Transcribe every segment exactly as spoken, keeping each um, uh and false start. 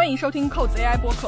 欢迎收听扣子 A I 播客。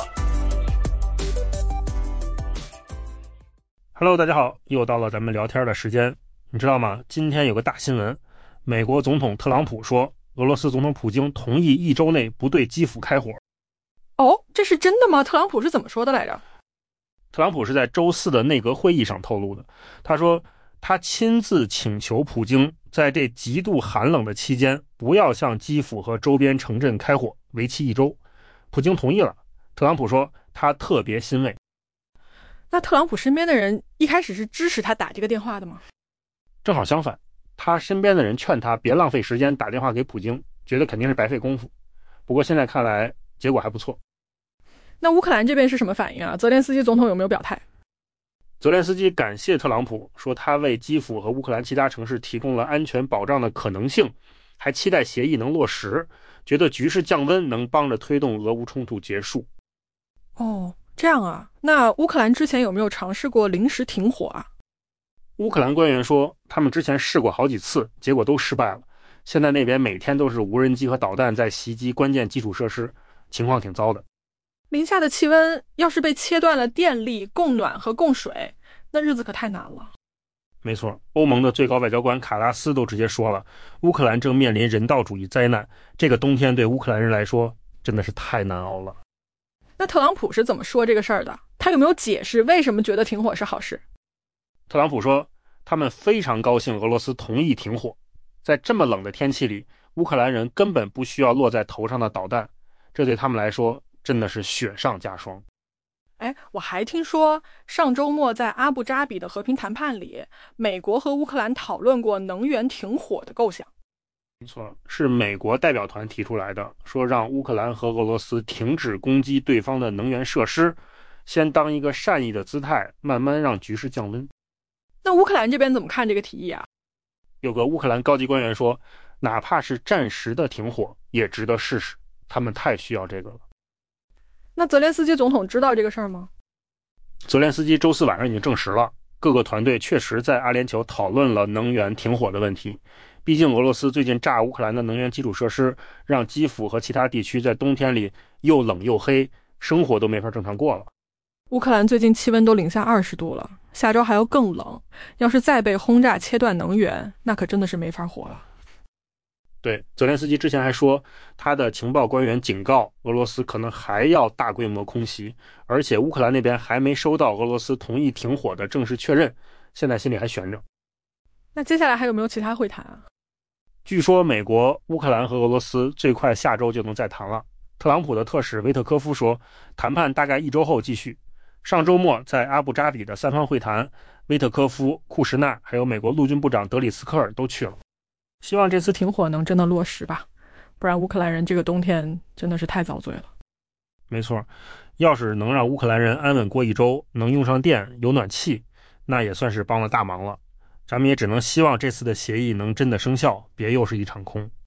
Hello， 大家好，又到了咱们聊天的时间。你知道吗？今天有个大新闻，美国总统特朗普说，俄罗斯总统普京同意一周内不对基辅开火。 哦，这是真的吗？特朗普是怎么说的来着？ 特朗普是在周四的内阁会议上透露的。他说，他亲自请求普京在这极度寒冷的期间，不要向基辅和周边城镇开火，为期一周。普京同意了。特朗普说，他特别欣慰。 那特朗普身边的人一开始是支持他打这个电话的吗？ 正好相反，他身边的人劝他别浪费时间打电话给普京，觉得肯定是白费功夫。不过现在看来结果还不错。 那乌克兰这边是什么反应啊？泽连斯基总统有没有表态？ 泽连斯基感谢特朗普，说他为基辅和乌克兰其他城市提供了安全保障的可能性，还期待协议能落实，觉得局势降温能帮着推动俄乌冲突结束。 哦，这样啊。那乌克兰之前有没有尝试过临时停火啊？ 乌克兰官员说，他们之前试过好几次，结果都失败了。现在那边每天都是无人机和导弹在袭击关键基础设施，情况挺糟的。 零下的气温要是被切断了电力、供暖和供水，那日子可太难了。 没错，欧盟的最高外交官卡拉斯都直接说了，乌克兰正面临人道主义灾难，这个冬天对乌克兰人来说真的是太难熬了。 那特朗普是怎么说这个事儿的？他有没有解释为什么觉得停火是好事？ 特朗普说，他们非常高兴俄罗斯同意停火，在这么冷的天气里，乌克兰人根本不需要落在头上的导弹，这对他们来说真的是雪上加霜。 哎，我还听说上周末在阿布扎比的和平谈判里，美国和乌克兰讨论过能源停火的构想。 没错，是美国代表团提出来的，说让乌克兰和俄罗斯停止攻击对方的能源设施，先当一个善意的姿态，慢慢让局势降温。 那乌克兰这边怎么看这个提议啊？ 有个乌克兰高级官员说，哪怕是暂时的停火也值得试试，他们太需要这个了。 那泽连斯基总统知道这个事儿吗？ 泽连斯基周四晚上已经证实了，各个团队确实在阿联酋讨论了能源停火的问题。毕竟俄罗斯最近炸乌克兰的能源基础设施，让基辅和其他地区在冬天里又冷又黑，生活都没法正常过了。 乌克兰最近气温都零下二十度了，下周还要更冷，要是再被轰炸切断能源，那可真的是没法活了。 对，泽连斯基之前还说，他的情报官员警告俄罗斯可能还要大规模空袭，而且乌克兰那边还没收到俄罗斯同意停火的正式确认，现在心里还悬着。 那接下来还有没有其他会谈啊？ 据说美国、乌克兰和俄罗斯最快下周就能再谈了。特朗普的特使维特科夫说，谈判大概一周后继续。上周末在阿布扎比的三方会谈，维特科夫、库什纳还有美国陆军部长德里斯科尔都去了。 希望这次停火能真的落实吧，不然乌克兰人这个冬天真的是太遭罪了。 没错，要是能让乌克兰人安稳过一周，能用上电、有暖气，那也算是帮了大忙了。咱们也只能希望这次的协议能真的生效，别又是一场空。